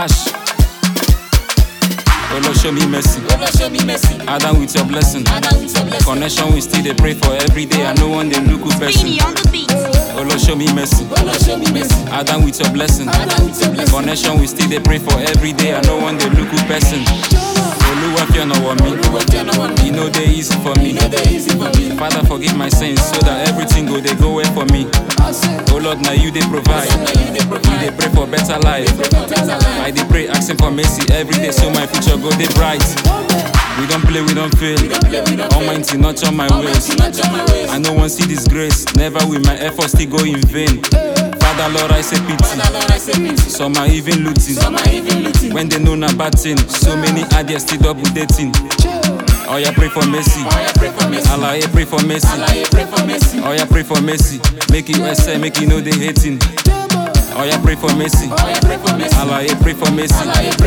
Ash. Oh Lord, show me mercy. Add on with your blessing. Connection we still dey pray for every day. I know one day look good person. Oh Lord, show me mercy. Add on with your blessing. Connection we still dey pray for every day. I know one day look good person. Oluwa fear no want me. You know they easy for me. Father, forgive my sins so that everything go they go well for me. Oh Lord, now you they provide. You they pray for better life. I they pray asking for mercy every day so my future go they bright. We don't play, we don't fail. Almighty, not on my ways. I no one see this grace. Never will my efforts still go in vain. Father, Lord, I say pity. Some are even looting. When they know na bad thing. So many ideas still double dating. Oh yeah, pray for mercy. Allah, yeah, pray for mercy. Oh yeah, pray for mercy. Make it essay, make it know they hating. Oh yeah, pray for mercy. Allah, yeah, pray for mercy.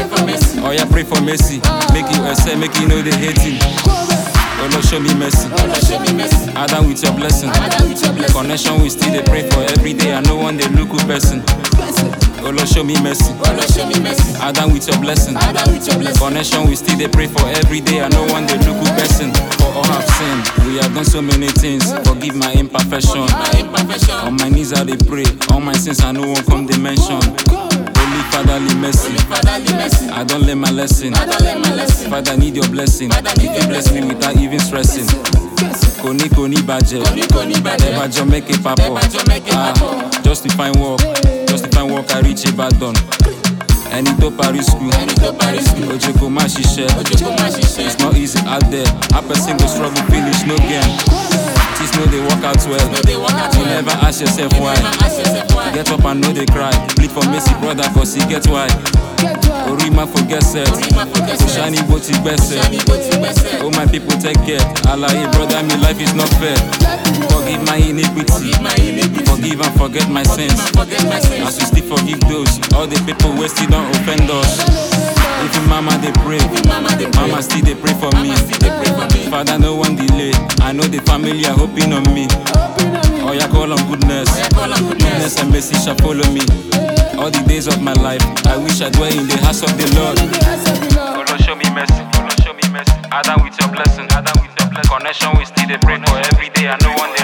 Oh yeah, pray for mercy. Make it essay, make it know they hating. Oh Lord, show me mercy. Add on with your blessing. Connection we still they pray for every day. I know one day look good person. Oh Lord, show me mercy. Add on with your blessing. Connection we still they pray for every day. I know one day look good person. For all I've sinned, we have done so many things. Forgive my imperfection. On my knees I they pray. All my sins I know won't come they mention. Holy Fatherly mercy. I don't learn my lesson. Father, I need your blessing. You can bless me without even stressing. Koni budget. Never just make it pop up. Just to find work. I reach a bad done. Any to Paris school. Ojeko ma shishe. It's not easy out there. A person go struggle finish no game. Things know they work out well. You never ask yourself why. Get up and know they cry. Bleed for mercy, brother, cause he get why. Orima forget set. Shiny boti best set. Oh my people take care. Allah, brother, me life is not fair. Forgive my iniquity. Forgive and forget my sins. As we still forgive those. All the people who still don't offend us. Even mama they pray. Mama still they pray for me. Father, no one delay. I know the family are hoping on me. Oh yeah, call on goodness. Goodness and mercy shall follow me. All the days of my life, I wish I dwell in the house of the Lord. Oh Lord, show me mercy. Add on with your blessing. Connection we still they pray for every day. I know one day